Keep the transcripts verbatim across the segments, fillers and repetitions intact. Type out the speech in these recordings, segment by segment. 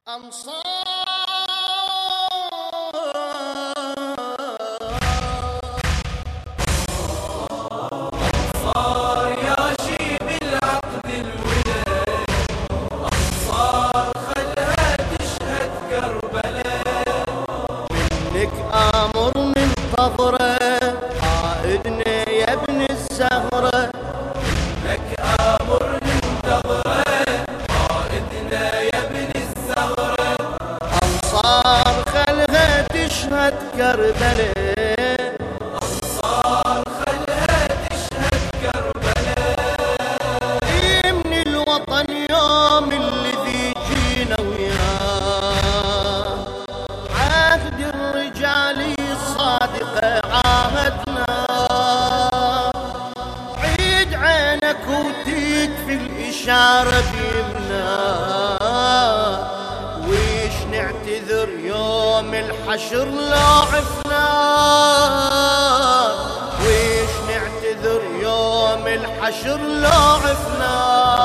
أنصار أنصار يا شيب العقد الولاء، أنصار خلها تشهد كربلاء. منك آمر منتظرة قائدنا يا ابن الزهرة، منك آمر منتظرة قائدنا يا ابن الزهرة. أنصار خلها تشهد كربلاء، أنصار خلها تشهد كربلاء. من الوطن يوم الذي جينا وياه، عهد الرجال الصادقة عاهدنا، عيد عينك وتكفي الإشارة بيمنا، ويش نعتذر يوم الحشر لو عفنا، ويش نعتذر يوم الحشر لو عفنا.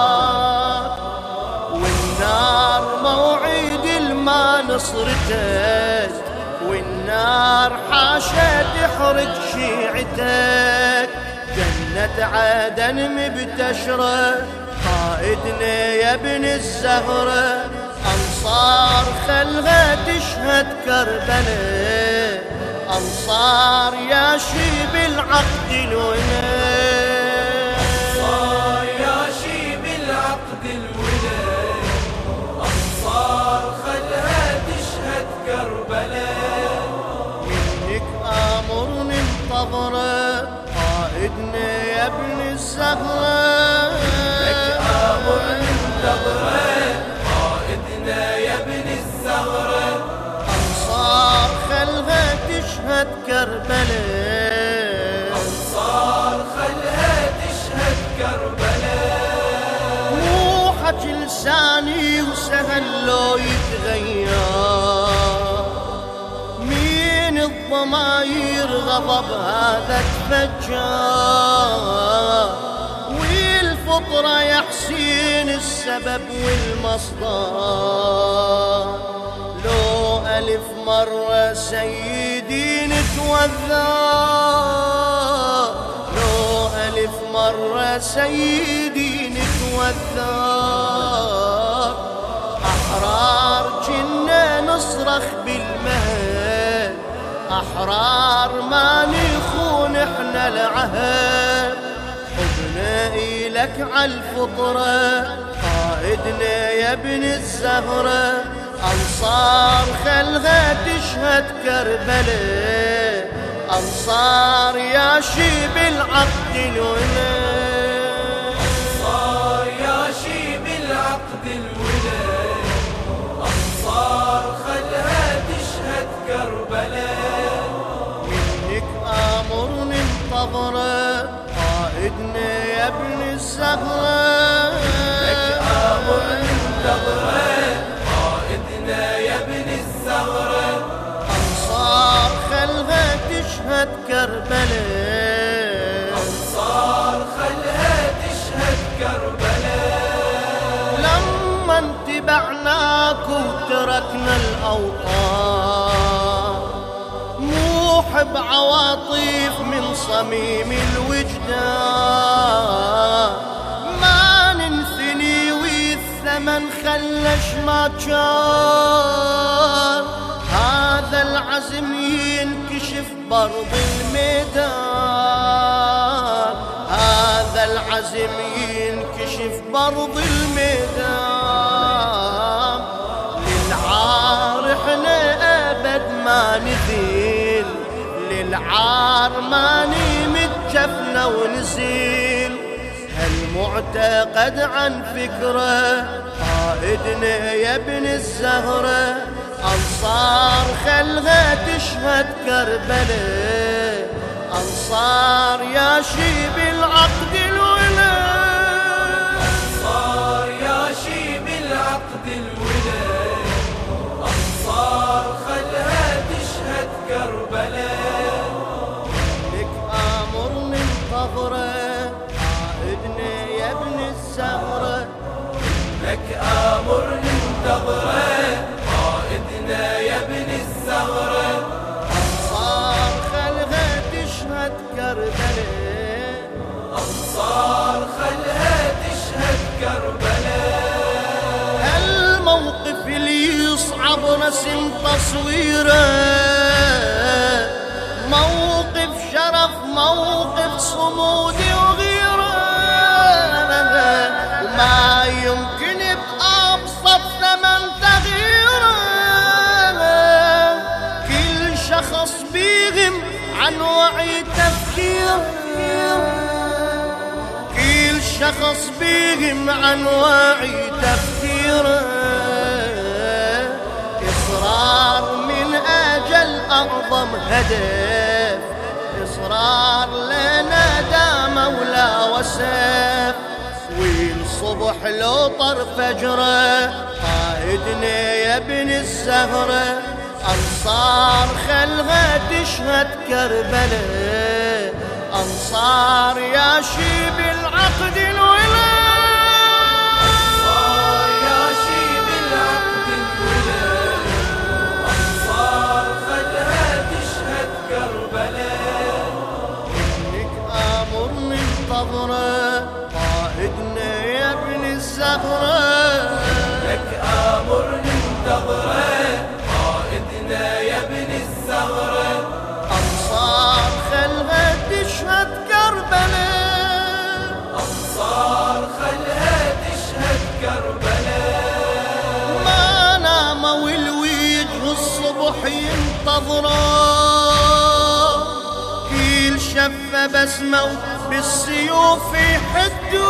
والنار موعد الما نصرتك، والنار حاشا تحرق شيعتك، جنة عدن مبتشرة قائدنا يا ابن الزهرة. أنصار خلها تشهد كربلاء، أنصار يا شيب العقد الولاء. أنصار يا شيب العقد الولاء، أنصار خلها تشهد كربلاء. منك آمر منتظرة قائدنا يا ابن الزهرة، منك آمر منتظرة قائدنا يا ابن الزهرة. أنصار خلها تشهد كربلاء، أنصار خلها تشهد كربلاء. مو حكي لساني وسهل لو يتغير، مين الضماير غضب هذا تفجر، والفطرة يا حسين السبب والمصدر. لو ألف مرة سيدي نتوذر، لو ألف مرة سيدي نتوذر، أحرار جنا نصرخ بالمهد، أحرار ما نخون احنا العهد. حبنا إلك عالفطرة قائدنا يا ابن الزهرة. أنصار خلها تشهد كربلاء، أنصار يا شيب العقد الولاء. أنصار يا شيب العقد الولاء، أنصار خلها تشهد كربلاء. منك آمر منتظرة قائدنا يا ابن الزهرة، منك آمر منتظرة قائدنا يا ابن الزهرة. أنصار خلها تشهد كربلاء، أنصار خلها تشهد كربلاء. لما انتبعناك وتركنا الأوطان، موحب عواطف من صميم الوجدان، ما ننثني والثمن خلش ما كان، هذا العزم ينكشف برض الميدان، هذا العزم ينكشف برض الميدان. للعار احنا ابد ما نذيل، للعار ما نمد جفنا ونزيل. هالمعتقد عن فكره قائدنا يا ابن الزهرة. أنصار خلها تشهد كربلاء، أنصار يا شيب العقد الولاء. أنصار يا شيب العقد الولاء، أنصار خلها تشهد كربلاء. لك آمر منتظرة قائدنا يا ابن الزهرة، لك آمر منتظرة يصعب رسم تصويره، موقف شرف موقف صمود وغيره، وما يمكن بأبسط ثمن تغييره. كل شخص بيغم عن وعي تفكيره، كل شخص بيغم عن وعي تفكيره. إصرار من أجل أعظم هدف، إصرار لنا دام ولا وسف. والصبح لو طر فجره قائدنا يا ابن الزهرة، أنصار خلها تشهد كربلاء، أنصار يا شيب العقد الولاء. أنصار يا شيب العقد الولاء، أنصار خلها تشهد كربلاء. إنك آمرني انتظره قائدنا يا ابن الزهرة، لك آمرني انتظره قائدنا يا ابن الزهرة، أنصار خلها تشهد كربلاء، أنصار خلها تشهد كربلاء. ما ناموا الوجه الصبح ينتظره، كل شفة بسمة بالسيوف يحدون،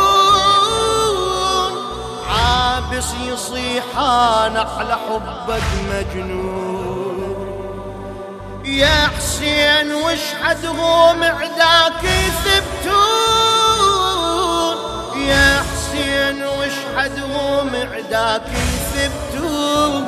عابس يصيحان على حبك مجنون. يا حسين وش حدهم عداك يثبتون، يا حسين وش حدهم عداك يثبتون.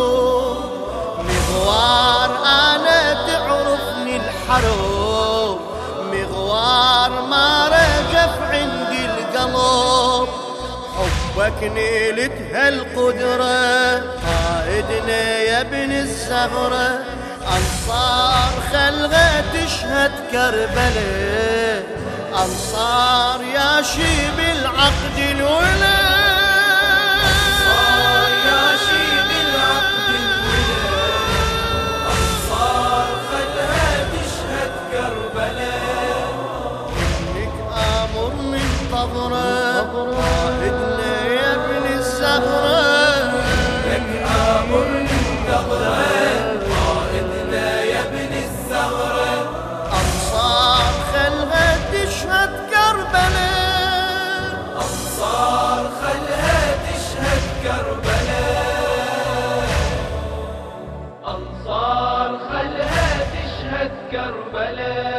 مغوار انا تعرفني الحروب، مغوار ما رجف عندي القلب. حبك نيلت هالقدرة قائدنا يا ابن الزهرة، أنصار خلها تشهد كربلاء، أنصار يا شيب العقد الولاء. أنصار يا شيب العقد الولاء، أنصار خلها تشهد كربلاء. إنك آمرني انتظره قائدنا يا ابن الزهرة، لك آمرني انتظره قائدنا يا ابن الزهرة، أنصار خلها تشهد كربلاء، أنصار خلها تشهد كربلاء، أنصار خلها تشهد كربلاء.